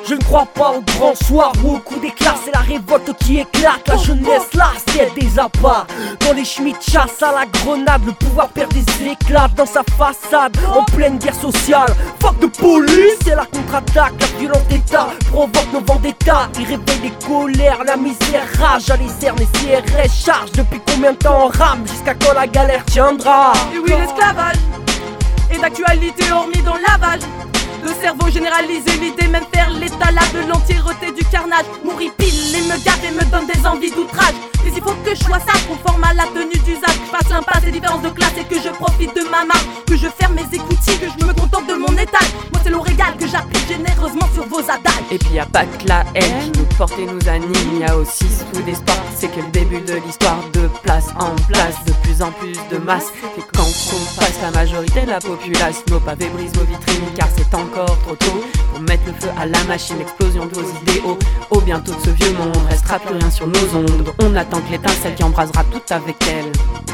Je ne crois pas au grand soir ou au coup d'éclat. C'est la révolte qui éclate. La jeunesse là, c'est des appâts. Quand les schmitts chassent à la grenade, le pouvoir perd des éclats dans sa façade. En pleine guerre sociale, fuck de police. C'est la contre-attaque, la violence d'État provoque nos vendettas. Il réveille les colères, la misère rage. À les cernes et CRS charge. Depuis combien de temps on rame, jusqu'à quand la galère tiendra? Et oui, l'esclavage est d'actualité hormis dans le lavage. Le cerveau généralisé, l'idée même faire l'étalage de l'entièreté du carnage. M'horripile et me gave et me donne des envies d'outrage. Mais il faut que je sois sage, conforme à la tenue d'usage. Que je fasse l'impasse des différences de classe et que je profite de ma marge. Que je ferme mes écoutilles, que je me contente de mon étal. Moi c'est l'eau régal que j'applique généreusement sur vos adages. Et puis y a pas que la haine qui nous porte et nous anime. Y a aussi ce fou d'espoir, c'est que le début de l'histoire. De place en place, de plus en plus de masse. Et quand on passe la majorité de la populace, nos pavés brisent vos vitrines car c'est encore trop tôt pour mettre le feu à la machine, l'explosion de vos idéaux. Au bientôt de ce vieux monde, restera plus rien sur nos ondes. On attend que l'étincelle qui embrasera tout avec elle.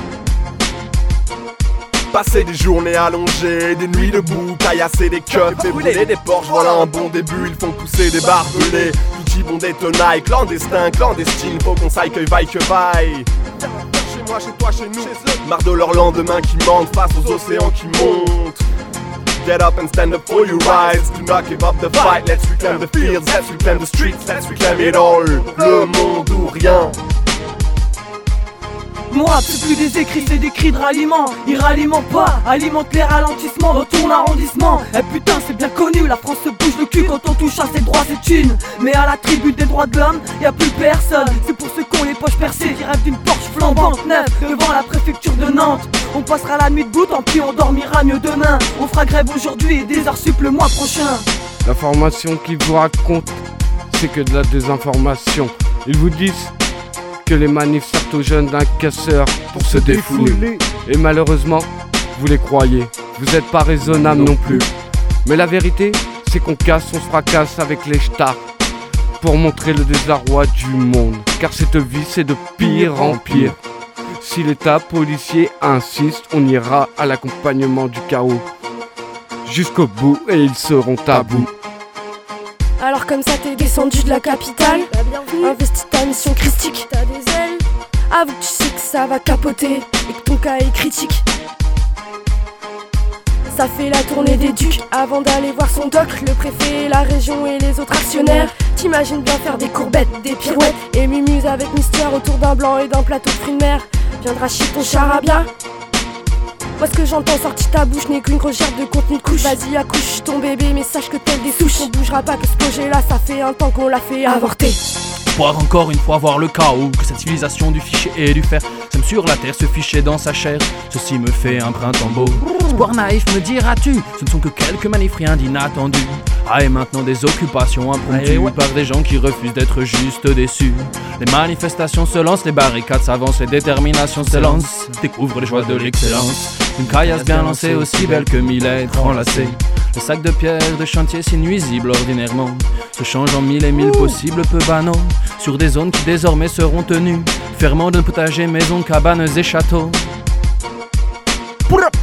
Passer des journées allongées, des nuits debout, caillasser des keufs et brûler des porches, voilà un bon début. Ils font pousser des barbelés, outils bons des tenailles, clandestins, clandestines, faut qu'on s'aille que vaille que vaille. Chez moi, chez toi, chez nous, marre de leur lendemain qui mentent face aux océans qui montent. Get up and stand up for your rights. Do not give up the fight. Let's reclaim the fields, let's reclaim the streets, let's reclaim it all. Le monde ou rien. Mon rap c'est plus des écrits, c'est des cris de ralliement. Ils rallimentent pas, alimentent les ralentissements dans ton arrondissement. Eh putain c'est bien connu, la France se bouge le cul quand on touche à ses droits c'est une. Mais à la tribune des droits de l'homme, y'a plus personne. C'est pour ceux qui ont les poches percées, qui rêvent d'une Porsche flambante neuve devant la préfecture de Nantes. On passera la nuit debout, tant pis on dormira mieux demain. On fera grève aujourd'hui et des heures sup le mois prochain. L'information qu'ils vous racontent, c'est que de la désinformation. Ils vous disent que les manifs servent aux jeunes d'un casseur pour se défouler. Et malheureusement, vous les croyez. Vous êtes pas raisonnable non plus. Mais la vérité, c'est qu'on casse, on se fracasse avec les stars pour montrer le désarroi du monde. Car cette vie, c'est de pire en pire. Si l'état policier insiste, on ira à l'accompagnement du chaos jusqu'au bout et ils seront à bout. Alors comme ça t'es descendu de la capitale, investis ta mission christique, t'as des ailes. Avoue que tu sais que ça va capoter et que ton cas est critique. Ça fait la tournée des ducs avant d'aller voir son doc. Le préfet, la région et les autres actionnaires. T'imagines bien faire des courbettes, des pirouettes et mimuse avec mystère autour d'un blanc et d'un plateau de fruits de mer. Viendra chier ton charabia. Moi ce que j'entends sortir ta bouche n'est qu'une grosse gerbe de contenu de couche. Vas-y accouche ton bébé mais sache que tel des souches. On bougera pas que ce projet là ça fait un temps qu'on l'a fait avorter. Pouvoir encore une fois voir le chaos, que cette civilisation du fichier et du fer sème sur la terre, se ficher dans sa chair. Ceci me fait un printemps beau. Espoir naïf me diras-tu, ce ne sont que quelques manifs, rien d'inattendu. Ah et maintenant des occupations impromptues par des gens qui refusent d'être juste déçus. Les manifestations se lancent, les barricades s'avancent, les déterminations s'élancent. Découvre les joies de l'excellence. Une caillasse bien lancée, aussi belle que 1000 êtres enlacés. Le sac de pierre de chantier si nuisible ordinairement se change en 1000 et 1000 possibles peu banaux sur des zones qui désormais seront tenues ferments de potagers, maisons, cabanes et châteaux.